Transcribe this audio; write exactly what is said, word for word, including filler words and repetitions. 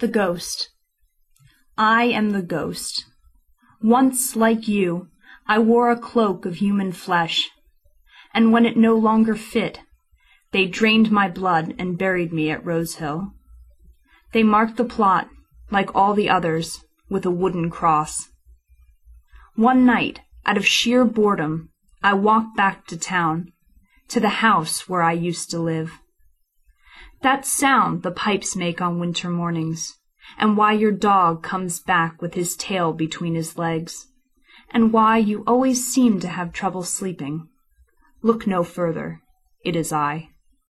The Ghost. I am the ghost. Once, like you, I wore a cloak of human flesh, and when it no longer fit, they drained my blood and buried me at Rose Hill. They marked the plot, like all the others, with a wooden cross. One night, out of sheer boredom, I walked back to town, to the house where I used to live. That sound the pipes make on winter mornings, and why your dog comes back with his tail between his legs, and why you always seem to have trouble sleeping. Look no further. It is I.